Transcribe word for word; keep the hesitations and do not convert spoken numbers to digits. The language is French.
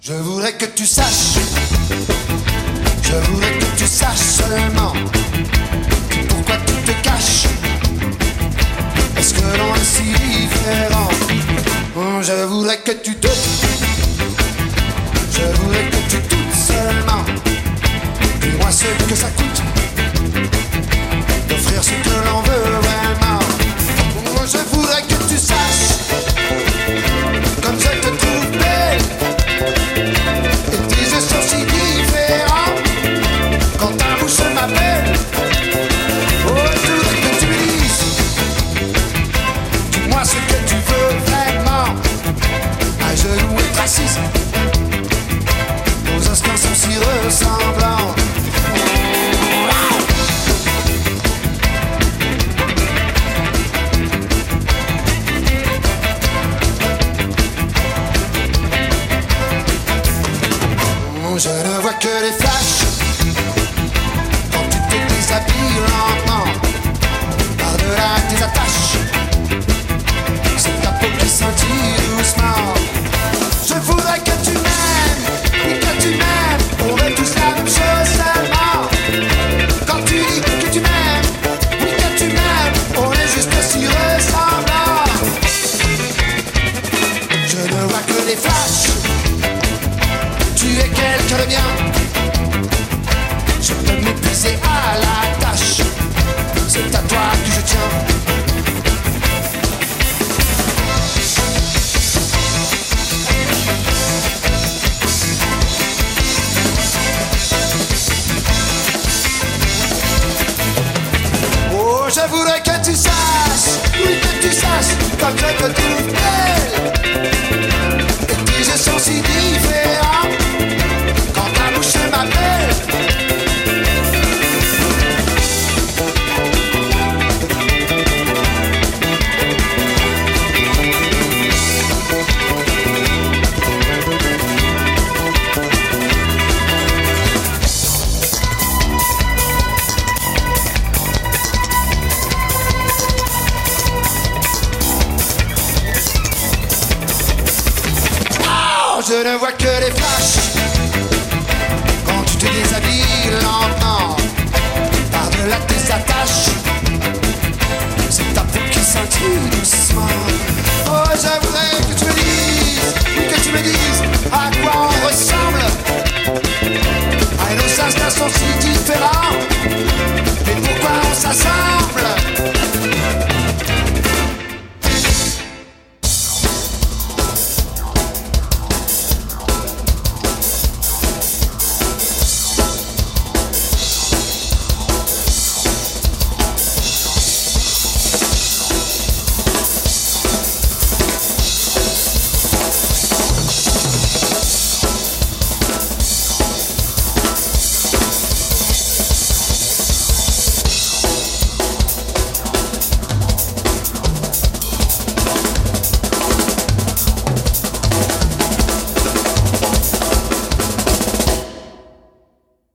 Je voudrais que tu saches, je voudrais que tu saches seulement pourquoi tu te caches. Est-ce que l'on est si différent? Je voudrais que tu te, je voudrais que tu doutes seulement. Dis-moi ce que ça coûte d'offrir ce que l'on veut vraiment. Je voudrais que tu saches comme je te trouve belle. Et tes yeux sont si différents quand ta bouche m'appelle. Oh, je voudrais que tu me dises, dis-moi ce que tu veux vraiment. À genoux et assise, nos instants sont si ressemblants. Je ne vois que les flashs quand tu te déshabilles lentement. Par-delà tes attaches, c'est ta peau qui scintille doucement. Je voudrais que tu m'aimes, oui que tu m'aimes. On veut tous la même chose seulement. Quand tu dis que tu m'aimes, oui que tu m'aimes, on est juste si ressemblants. Je ne vois que les flashs. Tu es quelqu'un de bien, je peux m'épuiser à la tâche. C'est à toi que je tiens. Oh, je voudrais que tu saches, oui que tu saches, comme je te trouve belle. Et tes yeux sont si différents quand ta bouche m'appelle. Je ne vois que les flashs quand tu te déshabilles lentement. Par-delà tes attaches, c'est ta peau qui scintille doucement. Oh, je voudrais que tu me dises, oui que tu me dises à quoi on ressemble. Ah, nos instincts sont si différents, mais pourquoi on s'assemble?